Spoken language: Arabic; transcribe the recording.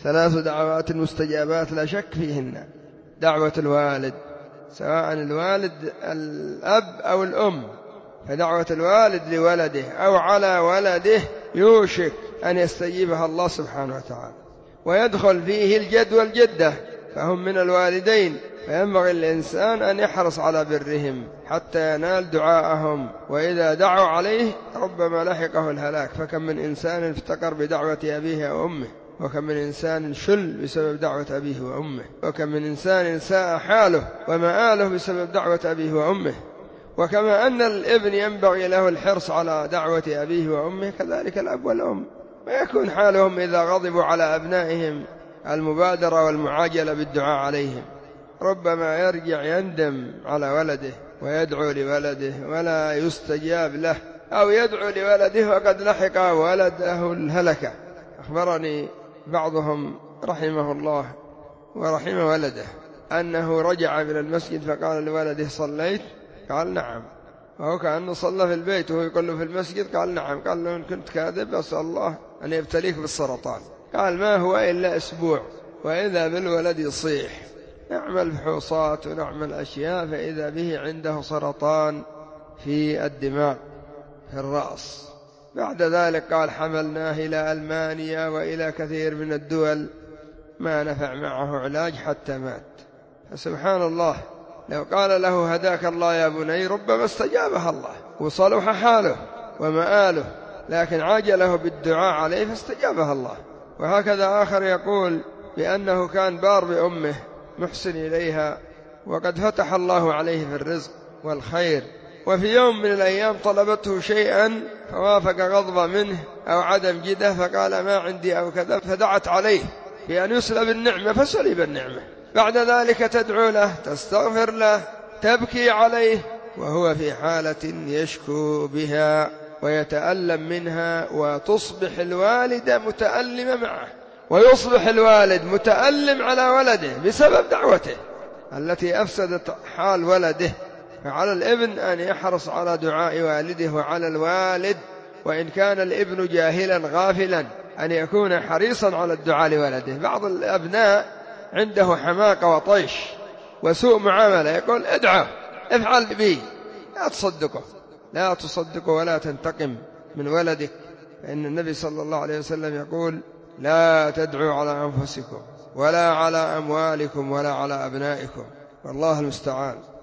3 دعوات مستجابات لا شك فيهن: دعوة الوالد، سواء الوالد الأب أو الأم، فدعوة الوالد لولده أو على ولده يوشك أن يستجيبها الله سبحانه وتعالى. ويدخل فيه الجد والجدة، فهم من الوالدين، فينبغي الإنسان أن يحرص على برهم حتى ينال دعاءهم، وإذا دعوا عليه ربما لحقه الهلاك. فكم من إنسان افتقر بدعوة أبيه أو أمه، وكم من إنسان شل بسبب دعوة أبيه وأمه، وكم من إنسان ساء حاله ومآله بسبب دعوة أبيه وأمه. وكما أن الابن ينبغي له الحرص على دعوة أبيه وأمه، كذلك الأب والأم، ويكون حالهم إذا غضبوا على أبنائهم المبادرة والمعاجلة بالدعاء عليهم. ربما يرجع يندم على ولده ويدعو لولده ولا يستجاب له، أو يدعو لولده وقد لحق ولده الهلكة. أخبرني بعضهم رحمه الله ورحم ولده أنه رجع من المسجد فقال لولده: صليت؟ قال: نعم. وهو كأنه صلى في البيت وهو يقول له في المسجد. قال: نعم. قال له: إن كنت كاذب أسأل الله أن يبتليك بالسرطان. قال: ما هو إلا أسبوع وإذا بالولد يصيح، نعمل فحوصات ونعمل أشياء، فإذا به عنده سرطان في الدماغ في الرأس. بعد ذلك قال: حملناه إلى ألمانيا وإلى كثير من الدول، ما نفع معه علاج حتى مات. فسبحان الله، لو قال له: هداك الله يا بني، ربما استجابها الله وصلح حاله ومآله، لكن عاجله بالدعاء عليه فاستجابها الله. وهكذا آخر يقول بأنه كان بار بأمه محسن إليها، وقد فتح الله عليه في الرزق والخير، وفي يوم من الأيام طلبته شيئا فوافق غضب منه أو عدم جده، فقال: ما عندي أو كذا، فدعت عليه بأن يسلب النعمة فسلب النعمة. بعد ذلك تدعو له، تستغفر له، تبكي عليه، وهو في حالة يشكو بها ويتألم منها، وتصبح الوالدة متألمة معه، ويصبح الوالد متألم على ولده بسبب دعوته التي أفسدت حال ولده. فعلى الابن أن يحرص على دعاء والده، وعلى الوالد وإن كان الابن جاهلا غافلا أن يكون حريصا على الدعاء لولده. بعض الأبناء عنده حماقة وطيش وسوء معاملة، يقول: ادعو، افعل بي، لا تصدقه ولا تنتقم من ولدك، فإن النبي صلى الله عليه وسلم يقول: لا تدعوا على أنفسكم ولا على أموالكم ولا على أبنائكم، والله المستعان.